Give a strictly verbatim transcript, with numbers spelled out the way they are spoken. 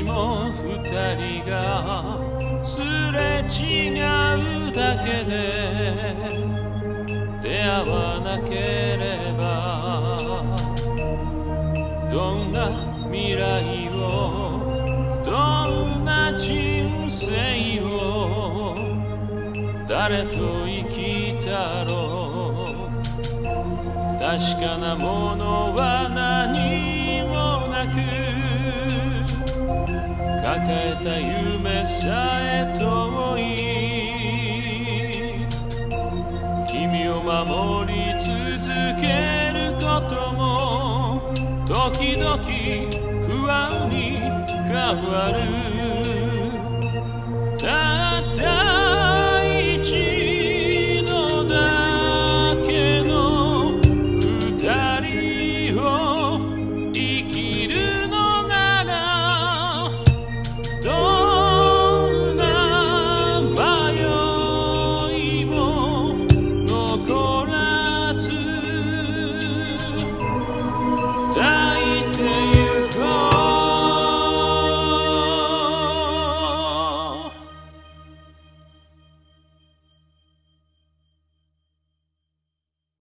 も二人がすれ違うだけで出会わなければどんな未来をどんな人生を誰と生きたろう確かなものは何もなく抱えた夢さえ遠い君を守り続けることも時々不安に変わる